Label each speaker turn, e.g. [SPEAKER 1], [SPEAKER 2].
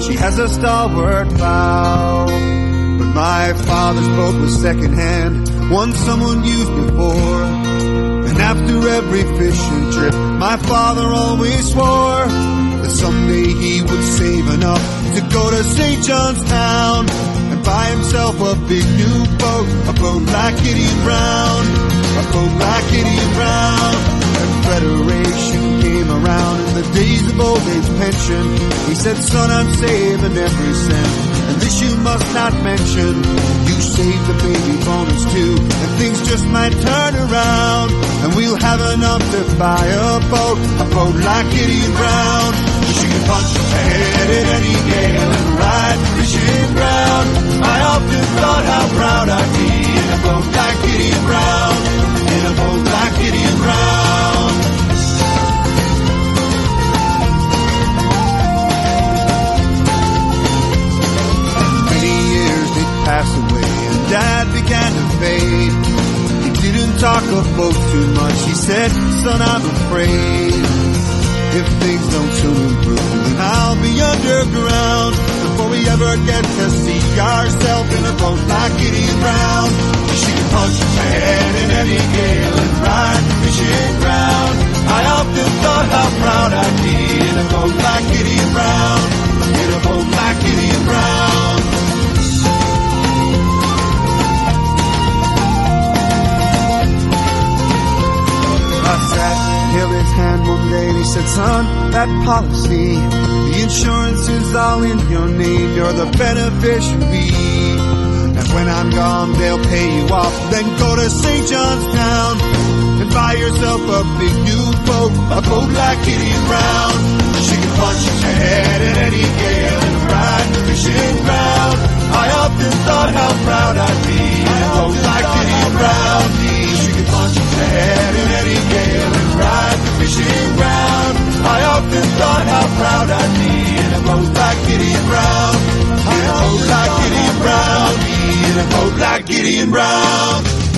[SPEAKER 1] she has a stalwart bow. But my father's boat was secondhand, one someone used before. And after every fishing trip, my father always swore that someday he would save enough to go to St. John's Town and buy himself a big new boat, a boat like Gideon Brown, a boat like Gideon Brown. And Federation came around in the days of old age pension. He said, son, I'm saving every cent, and this you must not mention. You saved the baby bonus too, and things just might turn around, and we'll have enough to buy a boat like Gideon Brown. She can punch ahead in any gale and ride fishing ground. I often thought how proud I'd be in a boat like Gideon Brown, in a boat like Gideon Brown. Many years did pass away and Dad began to fade. He didn't talk of boats too much. He said, son, I'm afraid if things don't soon improve, then I'll be underground before we ever get to see ourselves in a boat like Gideon Brown. She can punch ahead in any gale and ride fishing ground. I often thought how proud I'd be in a boat like Gideon Brown, in a boat like Gideon Brown. I sat and held his hand one day and he said, son, that policy, the insurance is all in your name, you're the beneficiary. And when I'm gone, they'll pay you off, then go to St. John's Town and buy yourself a big new boat, a boat like Gideon Brown. She can punch ahead in any gale and ride fishing ground. I often thought how proud I'd be in a boat like Gideon Brown. She can punch ahead in any gale and ride fishing ground. I often thought how proud I'd be in a boat like Gideon Brown, in a boat like Gideon Brown, in a boat like Gideon Brown.